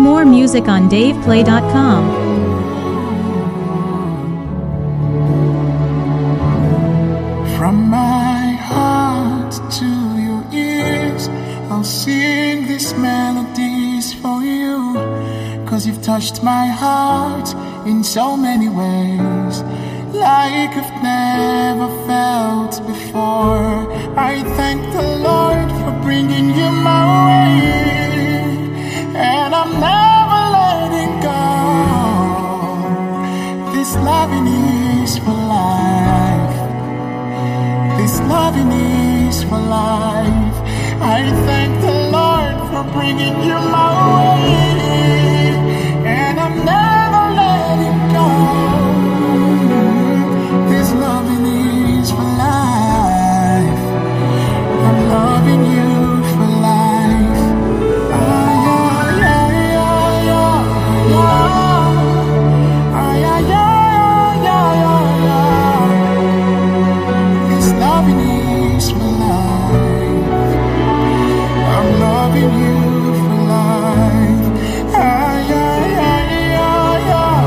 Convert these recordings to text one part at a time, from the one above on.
More music on DavePlay.com. From my heart to your ears, I'll sing these melodies for you. 'Cause you've touched my heart in so many ways, like I've never felt before. I thank the Lord for bringing you my way, and I'm never letting go. This loving is for life. This loving is for life. I thank the Lord for bringing you my way, and I'm never letting go. This loving is for life. I'm loving you for life. Ah, yeah, yeah, yeah, yeah, yeah. Ah, yeah, yeah, yeah, yeah, yeah. This loving is for life. I'm loving you for life. Ah, yeah, yeah, yeah, yeah,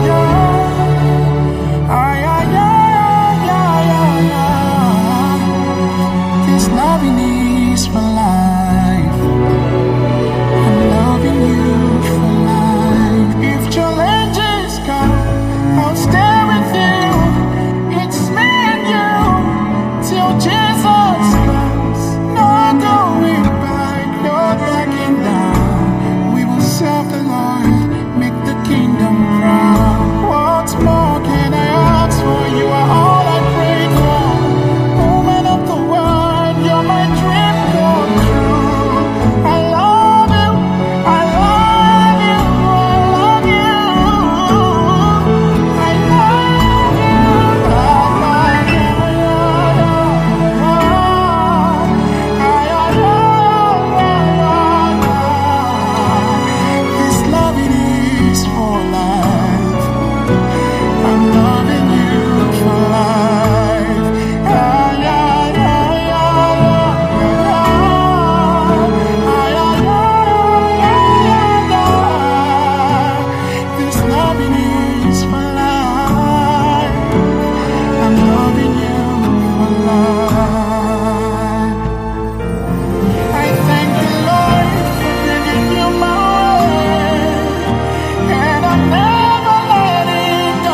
yeah. Ah, yeah, yeah, yeah, yeah, yeah. This loving is for life. I'm loving you for life. If challenges come, I'll stay with you. It's me and you till Jesus comes. No going back, no backing down. We will serve the Lord, make the kingdom proud. What more can I ask for? You are all I pray for. Woman of the world, you're my dream come true. I love you, I love you, I love you. I love you, This loving is for life. I'm loving you for life. Ah, yeah, yeah, yeah, yeah. Ah, yeah, yeah, yeah. This loving is for life. I'm loving you for life. I thank the Lord for bringing you my way, and I'm never letting go.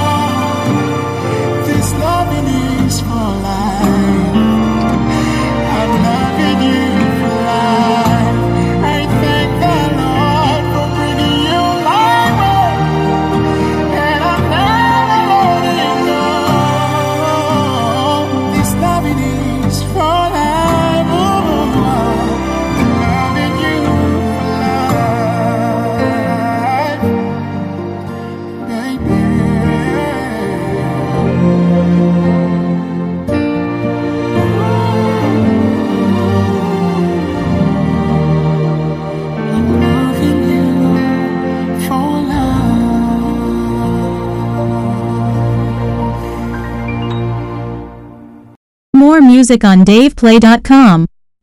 This loving is for life. I'm loving you for life. I thank the Lord for bringing you my way, and I'm never letting go. This loving is for life. Ooh, I'm loving you for life, baby. I'm loving you for life. More music on DavePlay.com.